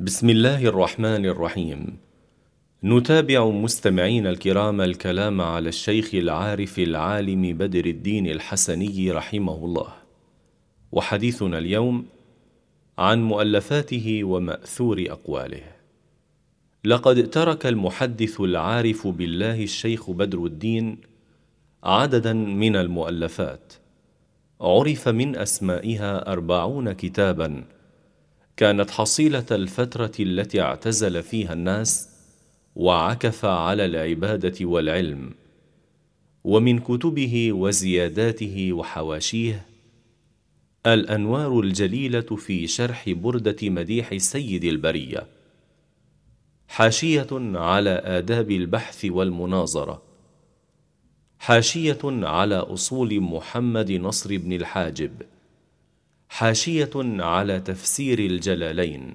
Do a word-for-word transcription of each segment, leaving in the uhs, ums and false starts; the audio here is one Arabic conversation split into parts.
بسم الله الرحمن الرحيم. نتابع مستمعين الكرام الكلام على الشيخ العارف العالم بدر الدين الحسني رحمه الله، وحديثنا اليوم عن مؤلفاته ومأثور أقواله. لقد ترك المحدث العارف بالله الشيخ بدر الدين عددا من المؤلفات، عرف من أسمائها أربعون كتابا كانت حصيلة الفترة التي اعتزل فيها الناس وعكف على العبادة والعلم. ومن كتبه وزياداته وحواشيه: الأنوار الجليلة في شرح بردة مديح سيد البرية، حاشية على آداب البحث والمناظرة، حاشية على أصول محمد نصر بن الحاجب، حاشية على تفسير الجلالين،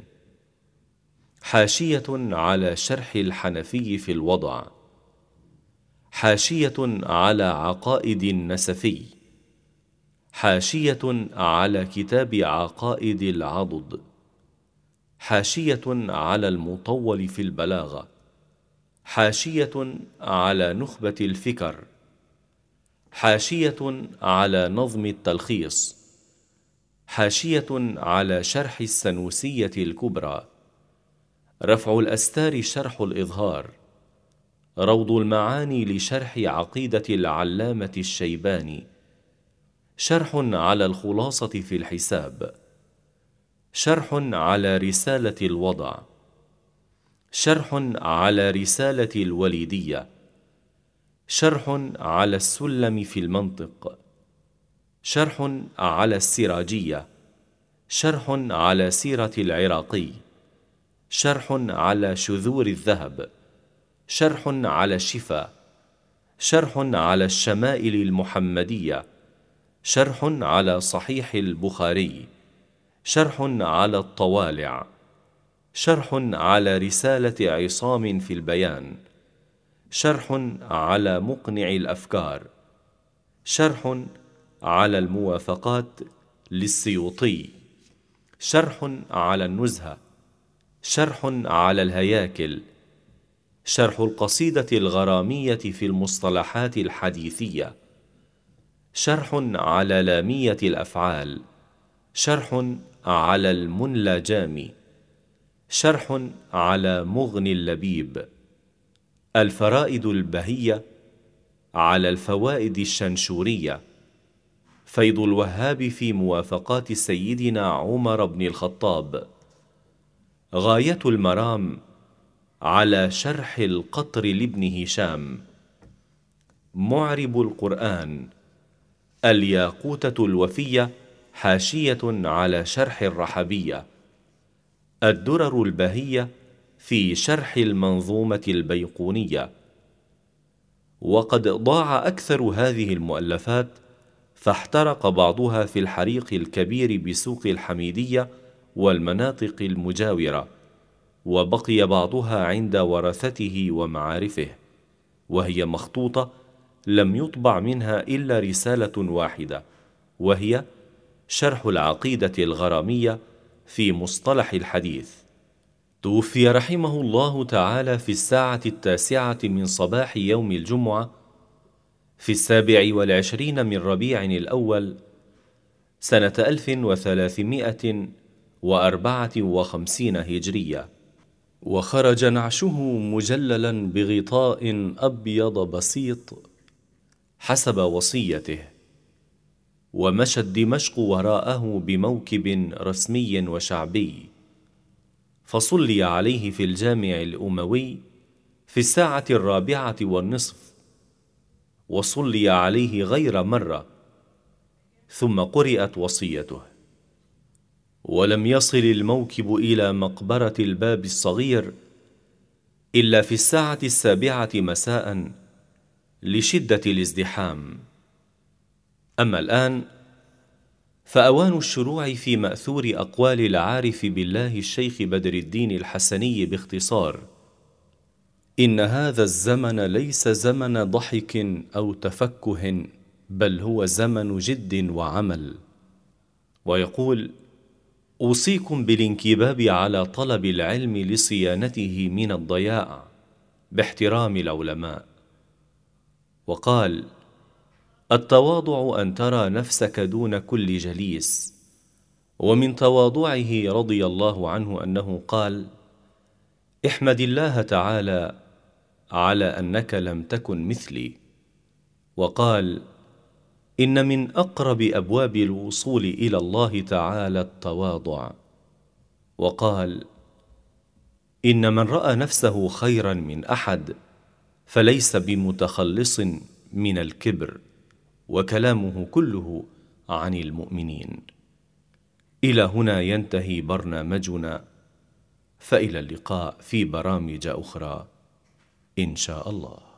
حاشية على شرح الحنفي في الوضع، حاشية على عقائد النسفي، حاشية على كتاب عقائد العضد، حاشية على المطول في البلاغة، حاشية على نخبة الفكر، حاشية على نظم التلخيص، حاشية على شرح السنوسية الكبرى، رفع الأستار شرح الإظهار، روض المعاني لشرح عقيدة العلامة الشيباني، شرح على الخلاصة في الحساب، شرح على رسالة الوضع، شرح على رسالة الوليدية، شرح على السلم في المنطق، شرح على السراجية، شرح على سيرة العراقي، شرح على شذور الذهب، شرح على الشفا، شرح على الشمائل المحمدية، شرح على صحيح البخاري، شرح على الطوالع، شرح على رسالة عصام في البيان، شرح على مقنع الأفكار، شرح على الموافقات للسيوطي، شرح على النزهة، شرح على الهياكل، شرح القصيدة الغرامية في المصطلحات الحديثية، شرح على لامية الأفعال، شرح على المنلاجام، شرح على مغني اللبيب، الفرائد البهية على الفوائد الشنشورية، فيض الوهاب في موافقات سيدنا عمر بن الخطاب، غاية المرام على شرح القطر لابن هشام، معرب القرآن، الياقوتة الوفية حاشية على شرح الرحبية، الدرر البهية في شرح المنظومة البيقونية. وقد ضاع أكثر هذه المؤلفات، فاحترق بعضها في الحريق الكبير بسوق الحميدية والمناطق المجاورة، وبقي بعضها عند ورثته ومعارفه، وهي مخطوطة لم يطبع منها إلا رسالة واحدة، وهي شرح العقيدة الغرامية في مصطلح الحديث. توفي رحمه الله تعالى في الساعة التاسعة من صباح يوم الجمعة في السابع والعشرين من ربيع الأول سنة ألف وثلاثمائة وأربعة وخمسين هجرية، وخرج نعشه مجللا بغطاء أبيض بسيط حسب وصيته، ومشت دمشق وراءه بموكب رسمي وشعبي، فصلي عليه في الجامع الأموي في الساعة الرابعة والنصف، وصلي عليه غير مرة، ثم قرئت وصيته. ولم يصل الموكب إلى مقبرة الباب الصغير إلا في الساعة السابعة مساء لشدة الازدحام. أما الآن فأوان الشروع في مأثور أقوال العارف بالله الشيخ بدر الدين الحسني باختصار. إن هذا الزمن ليس زمن ضحك أو تفكه، بل هو زمن جد وعمل. ويقول: أوصيكم بالانكباب على طلب العلم لصيانته من الضياع باحترام العلماء. وقال: التواضع أن ترى نفسك دون كل جليس. ومن تواضعه رضي الله عنه أنه قال: احمد الله تعالى على أنك لم تكن مثلي. وقال: إن من أقرب أبواب الوصول إلى الله تعالى التواضع. وقال: إن من رأى نفسه خيرا من أحد فليس بمتخلص من الكبر. وكلامه كله عن المؤمنين. إلى هنا ينتهي برنامجنا، فإلى اللقاء في برامج أخرى إن شاء الله.